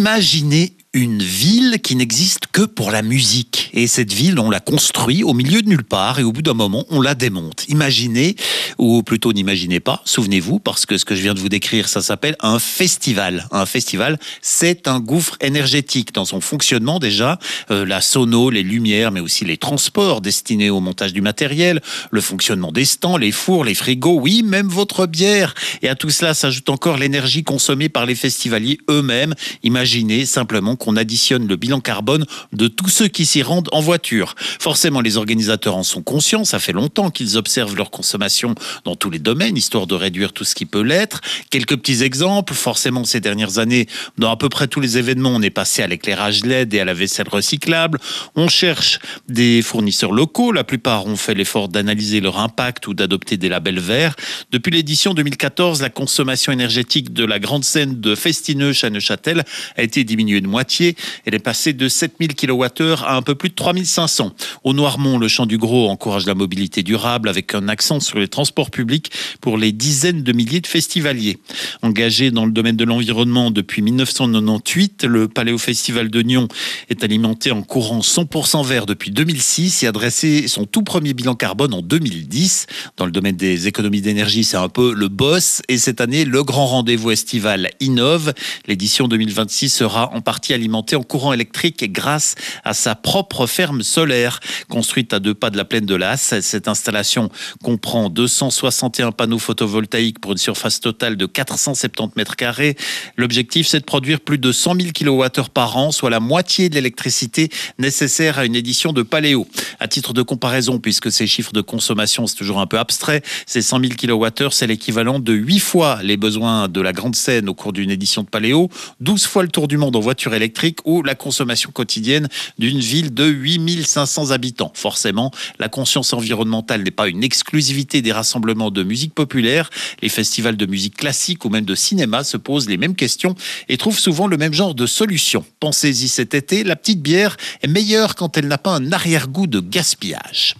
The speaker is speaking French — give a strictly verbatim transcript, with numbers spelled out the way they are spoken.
Imaginez une ville qui n'existe que pour la musique. Et cette ville, on la construit au milieu de nulle part et au bout d'un moment, on la démonte. Imaginez, ou plutôt n'imaginez pas, souvenez-vous, parce que ce que je viens de vous décrire, ça s'appelle un festival. Un festival, c'est un gouffre énergétique dans son fonctionnement déjà. Euh, la sono, les lumières, mais aussi les transports destinés au montage du matériel, le fonctionnement des stands, les fours, les frigos, oui, même votre bière. Et à tout cela s'ajoute encore l'énergie consommée par les festivaliers eux-mêmes. Imaginez simplement qu'on additionne le bilan carbone de tous ceux qui s'y rendent en voiture. Forcément, les organisateurs en sont conscients. Ça fait longtemps qu'ils observent leur consommation dans tous les domaines, histoire de réduire tout ce qui peut l'être. Quelques petits exemples. Forcément, ces dernières années, dans à peu près tous les événements, on est passé à l'éclairage L E D et à la vaisselle recyclable. On cherche des fournisseurs locaux. La plupart ont fait l'effort d'analyser leur impact ou d'adopter des labels verts. Depuis l'édition deux mille quatorze, la consommation énergétique de la grande scène de Festineuch à Neuchâtel a été diminuée de moitié. Elle est passée de sept mille kilowattheures à un peu plus de trois mille cinq cents. Au Noirmont, le Champ du Gros encourage la mobilité durable avec un accent sur les transports publics pour les dizaines de milliers de festivaliers. Engagé dans le domaine de l'environnement depuis mille neuf cent quatre-vingt-dix-huit, le Paléo Festival de Nyon est alimenté en courant cent pour cent vert depuis deux mille six et a dressé son tout premier bilan carbone en deux mille dix. Dans le domaine des économies d'énergie, c'est un peu le boss. Et cette année, le grand rendez-vous estival innove. L'édition deux mille vingt-six sera en partie alimentée en courant électrique grâce à sa propre ferme solaire. Construite à deux pas de la plaine de l'Asse, cette installation comprend deux cent soixante et un panneaux photovoltaïques pour une surface totale de quatre cent soixante-dix mètres carrés. L'objectif, c'est de produire plus de cent mille kilowattheures par an, soit la moitié de l'électricité nécessaire à une édition de Paléo. À titre de comparaison, puisque ces chiffres de consommation, c'est toujours un peu abstrait, ces cent mille kilowattheures, c'est l'équivalent de huit fois les besoins de la grande scène au cours d'une édition de Paléo, douze fois le tour du monde en voiture électrique ou la consommation quotidienne d'une ville de huit mille cinq cents habitants. Forcément, la conscience environnementale n'est pas une exclusivité des rassemblements de musique populaire. Les festivals de musique classique ou même de cinéma se posent les mêmes questions et trouvent souvent le même genre de solution. Pensez-y cet été, la petite bière est meilleure quand elle n'a pas un arrière-goût de gaspillage.